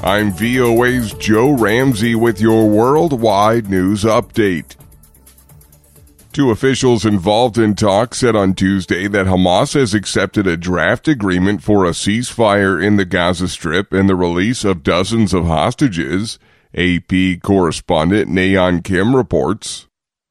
I'm VOA's Joe Ramsey with your worldwide news update. Two officials involved in talks said on Tuesday that Hamas has accepted a draft agreement for a ceasefire in the Gaza Strip and the release of dozens of hostages, AP correspondent Nayeon Kim reports.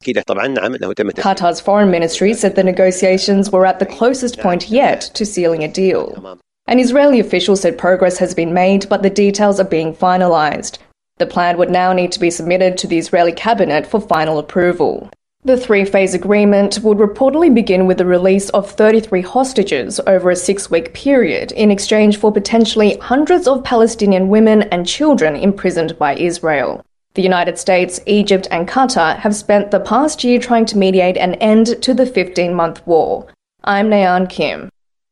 Qatar's foreign ministry said the negotiations were at the closest point yet to sealing a deal. An Israeli official said progress has been made, but the details are being finalized. The plan would now need to be submitted to the Israeli cabinet for final approval. The three-phase agreement would reportedly begin with the release of 33 hostages over a 6-week period in exchange for potentially hundreds of Palestinian women and children imprisoned by Israel. The United States, Egypt and Qatar have spent the past year trying to mediate an end to the 15-month war. I'm Nayeon Kim.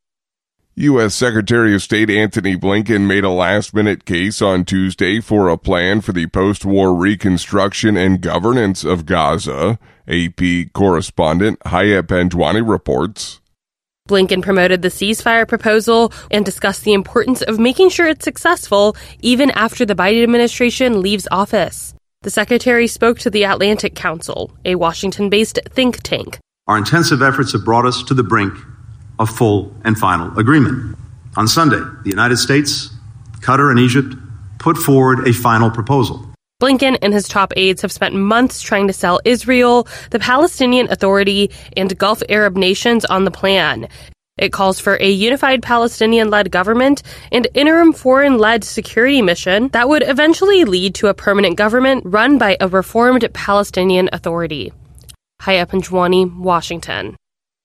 U.S. Secretary of State Antony Blinken made a last-minute case on Tuesday for a plan for the post-war reconstruction and governance of Gaza, AP correspondent Haya Panjwani reports. Blinken promoted the ceasefire proposal and discussed the importance of making sure it's successful even after the Biden administration leaves office. The secretary spoke to the Atlantic Council, a Washington-based think tank. Our intensive efforts have brought us to the brink of full and final agreement. On Sunday, the United States, Qatar, and Egypt put forward a final proposal. Blinken and his top aides have spent months trying to sell Israel, the Palestinian Authority, and Gulf Arab nations on the plan. It calls for a unified Palestinian-led government and interim foreign-led security mission that would eventually lead to a permanent government run by a reformed Palestinian Authority. Haya Panjwani, Washington.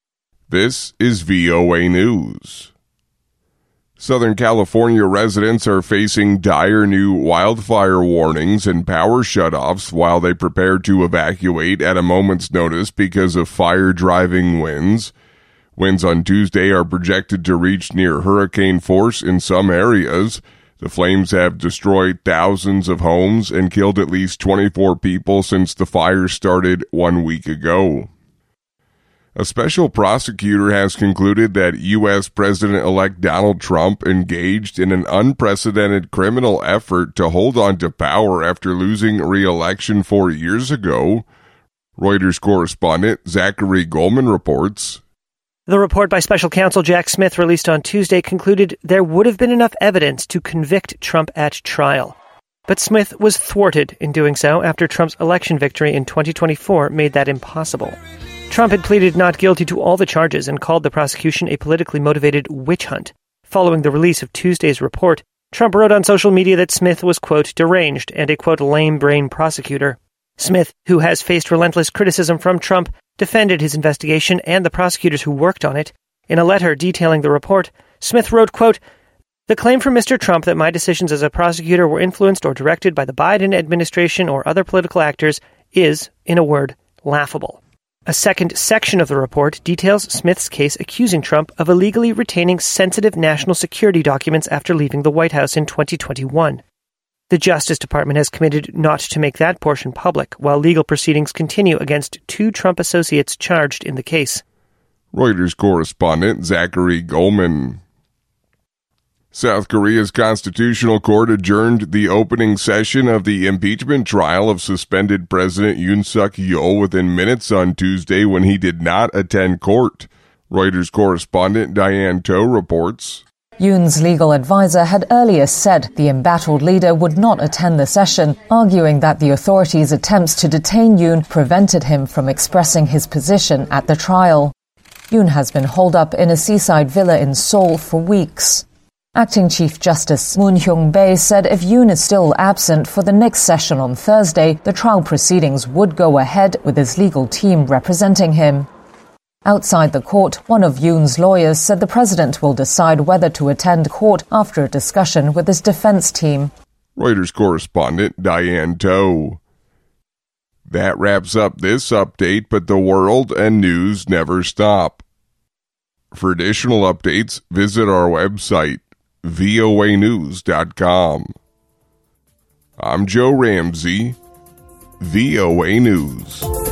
This is VOA News. Southern California residents are facing dire new wildfire warnings and power shutoffs while they prepare to evacuate at a moment's notice because of fire-driving winds. Winds on Tuesday are projected to reach near hurricane force in some areas. The flames have destroyed thousands of homes and killed at least 24 people since the fire started 1 week ago. A special prosecutor has concluded that U.S. President-elect Donald Trump engaged in an unprecedented criminal effort to hold on to power after losing re-election 4 years ago. Reuters correspondent Zachary Goldman reports. The report by special counsel Jack Smith released on Tuesday concluded there would have been enough evidence to convict Trump at trial. But Smith was thwarted in doing so after Trump's election victory in 2024 made that impossible. Trump had pleaded not guilty to all the charges and called the prosecution a politically motivated witch hunt. Following the release of Tuesday's report, Trump wrote on social media that Smith was, quote, deranged and a, quote, lame-brain prosecutor. Smith, who has faced relentless criticism from Trump, defended his investigation and the prosecutors who worked on it. In a letter detailing the report, Smith wrote, quote, the claim from Mr. Trump that my decisions as a prosecutor were influenced or directed by the Biden administration or other political actors is, in a word, laughable. A second section of the report details Smith's case accusing Trump of illegally retaining sensitive national security documents after leaving the White House in 2021. The Justice Department has committed not to make that portion public, while legal proceedings continue against 2 Trump associates charged in the case. Reuters correspondent Zachary Goldman. South Korea's Constitutional Court adjourned the opening session of the impeachment trial of suspended President Yoon Suk-yeol within minutes on Tuesday when he did not attend court. Reuters correspondent Diane To reports. Yoon's legal advisor had earlier said the embattled leader would not attend the session, arguing that the authorities' attempts to detain Yoon prevented him from expressing his position at the trial. Yoon has been holed up in a seaside villa in Seoul for weeks. Acting Chief Justice Moon Hyung-bae said if Yoon is still absent for the next session on Thursday, the trial proceedings would go ahead with his legal team representing him. Outside the court, one of Yoon's lawyers said the president will decide whether to attend court after a discussion with his defense team. Reuters correspondent Diane To. That wraps up this update, but the world and news never stop. For additional updates, visit our website, voanews.com. I'm Joe Ramsey, VOA News.